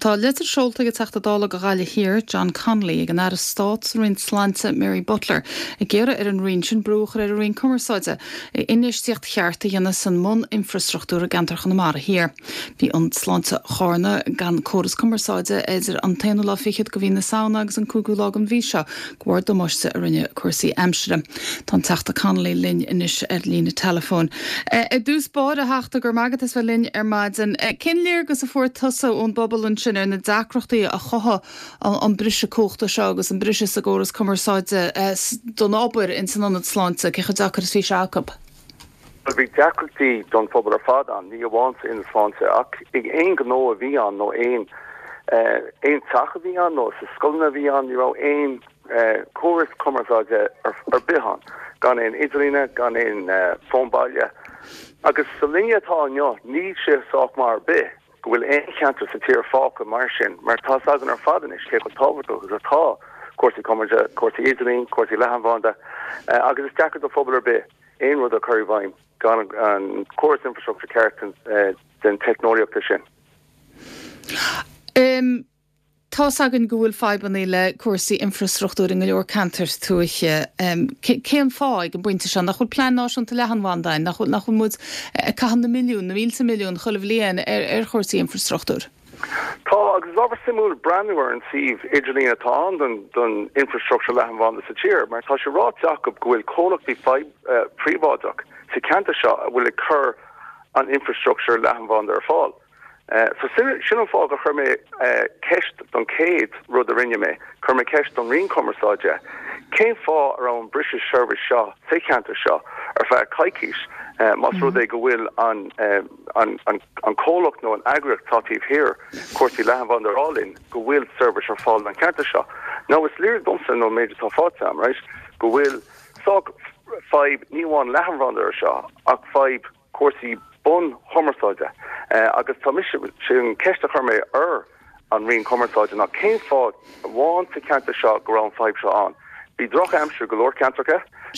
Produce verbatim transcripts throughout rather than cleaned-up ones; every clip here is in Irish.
Tá litir seolta go teachta dála go gáile hir John Connolly ag an air Stáits rin slánta Mary Butler i ggéire ar an rion sin brúchar ar a rion cumarsáide i inistíocht chearta dhéana san món infrastruchtúra gantar chun mar hir. Bhí an slánta chárna gan córas cumarsáide idir an téanú lá fichiid go bhí na saona agus an cúgú lá an bhí seo ghuair do muiste a rinne cuasaí Amsterdam. Tá teachta Connolly linn inis ar lína telefón. I dús bád a heachta gur magad is bheith linn ar maidin. Cin léir gus a fuair tusa ón bobbal sin ar na dacrochtaí a chotha an brise cóchta seo agus an brise sa góras cumarsáide don ábair in san anad sláinte cecha dachar is fí seacab. Well, bhí dacrochtaí don phobal ar fad an ní bháinte in sláinte ach ag éon gnó a bhí an nó éon éon tacha bhí an nó sa sculna bhí an ní rá éon córas cumarsáide ar bihan gan éon idirlíne gan éon fónbaile agus sa líne atá anneo ní sé sách mar be go bhfuil éon cheantar sa tír fáca mar sin mar tá agan ar fadan is ché go tábhairtó agus atá cuasaí cumarde cuasaí idirlín cuasaí lehanbhanda agus is deachar do phobal ar be éon rud a chuir bhaim gan an córas infrastructure ceart den technoliaachta sin. Um, Tá agan go bhfuil fáibaní le cuasaí infrastruchtúr in go leor cantar tuaiche. Um, céim fáig an buinte se nach chuil plán náisiúnta lehanbhandain nach nach chuil mud caihan na milliún na mílte milliún chuilh líon ar ar cuasaí infrastruchtúr. Tá agus ábhar simú brandúir an sih idirlín atá don don infrastructure lehanbhanda sa tír, mar tá sé ráteach go bhfuil cólachtaí príomháideach sa cantar seo a bhfuil chur an infrastructure lehanbhanda ar fáil. Uh, so sin an fág a chur mé uh, ceist don céad rud a rinne mé, chur mé ceist don rion cumarsáide. Céim fá ar an British Service seo, sé cantar seo, ar feadh caiiciis, uh, mas rud é go bhfuil an, um, an, an, an cólacht nó an agrach tátíh hir, cuasaí lehanbhanda ar álinn, go bhfuil service ar fáil an cantar seo. Now, is lír domsa nó méidir tá fátam, right? Go bhfuil sag five níháin lehanbhanda ar seo, ach five cuasaí bun homarsáide. Uh, agus tá mis sin ceiste chu mé ar an rion cumarsáide nach céim fád bháin sa cantar seo go rán five seo an. Bhí droch amsir go leor cantarcha,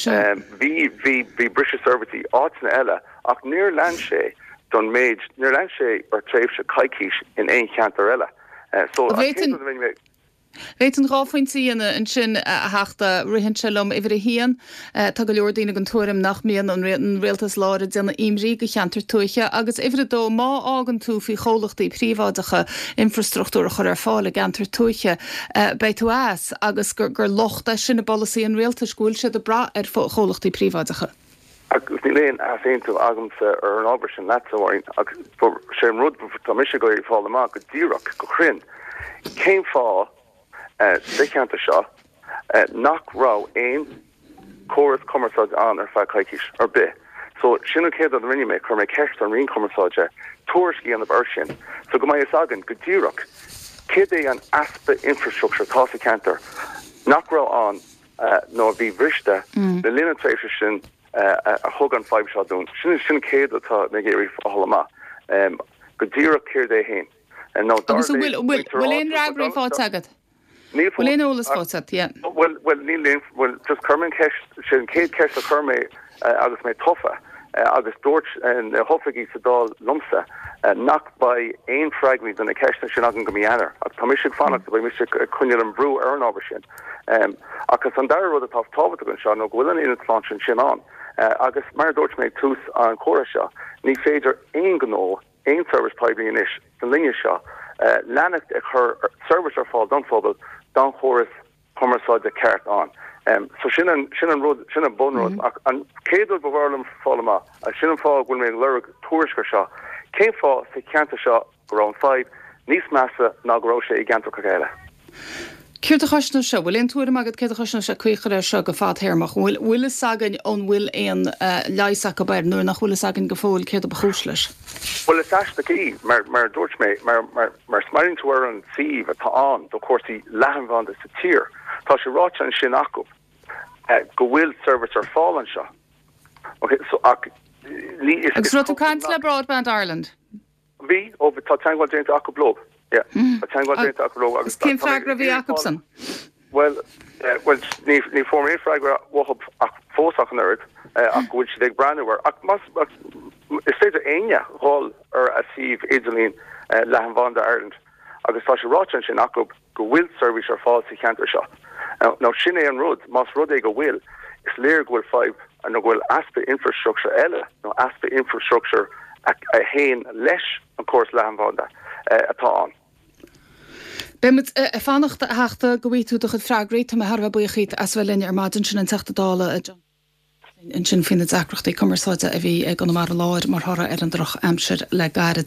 bhí bhí bhí British Service áitina eile ach níor lean sé don méid níor lean sé ar tréimh se caiiciis in éon cantar eile. Uh, so Réit an ráfointí ina an sin a heachta rihin selum idir a hían tá go leor daoine an tuairim nach mian an réan réaltas láir déanna imrí go cheantar tuaiche agus idir dó má ágan tú fí cholachtaí príomháideacha infrastruchtúra chur ar fála gantar tuaiche bei tú as agus gur gur lochta sinna bolsaí an réaltas gúil sé de bra ar cholachtaí príomháideacha. Agus ní léon a féin tú agamsa ar an ábhar sin leatsáin agus sé an rud tá mis go fáil amach go ddíireach go chrinn. Céim fá sé cantar seo nach rá éon córas cumarsáide an ar feadh caiiciis ar be. So sinna céad an rinne mé chur mé ceist an rion cumarsáide tuairiscí an bhar sin. So go mbeidh is agan go ddíireach céad é an aspa infrastructure tá sa cantar nach rá an nó bhí bhriste na lína tréimhse sin a thug an five seo dún. Sinna sin céad atá na géirí fálamá. Go ddíireach céir é hain. Agus bhfuil bhfuil éon reagraí fád agad? Well, in all spotted, yeah. Well, well, Neil, well, just Kerman Kesh, Shin Kate Kesh, the Kerme, August May Toffa, August Dorch, and Hoffigi Sadal Lumsa, knocked by Ain Fragment and a Kesh and Shinagan Gamianer, a Commission Fanak by Mister Kunyal and Brew Earn Overshin. Um, August Sandara wrote a top Tova to Gunshaw, no Gwillan in its launch in Shinan. August Mar Dorch made Toos on Korasha, Ni Fader Ain Gno, Ain Service Pibing in Ish, the Linia Shaw, Lannick, her service or fall done for Don Horace cumarsáide ceart an. Um, so sin an sin an rud sin an bun rud an céadú go bhharlam fálamá a sin an fá bhfuil mé leir tuairisce seo. Céim fá sa ceanta seo go rán five níos measa ná go raibh sé i gceantar chéile. Cúir a chaisna seo bhfuil éon tuairim agad céad a chaisna se cuichar seo go fád théirmach bhfuil bhfuil sagan ón bhfuil éon leiseach go beir nuair nach bhfuil sagan go fóil céad a bachús leis. Well, it's actually mar mar dúirt mé mar mar mar smiling to her an sih atá an do cuasaí lehanbhanda sa tír. Tá sé ráite an sin acu go bhfuil service ar fáil an seo. Okay, so ach agus rud tú caint le Broadband Ireland. Bhí ó tá teangáil déanta acu blob. Yeah, tá teangáil déanta acu blob agus cén freagra bhí Jacobson. Well, uh, well, ní ní form é freagra wahab ach fósach an aird ach bhfuil si ag brandúir ach mas is féidir aine hall ar a sih idirlín lehanbhanda Ireland agus tá sé ráin sin acu go bhfuil service ar fáil sa cheantar seo. Now sin é an rud, más rud é go bhfuil, is léir go bhfuil five an nó bhfuil aspa infrastructure eile, nó aspa infrastructure a, a héin leis an córas leanbhanda uh, atá an. Bemit a fannacht a heachta go bhí tú a chud freagréit a Harbh buchaid as bhfuil linne ar maidin sin an teachtadála a John. In sin fin acrochttaí cumarsáide a bhí ag an mar láir mar thora ar an droch amsir le gaiad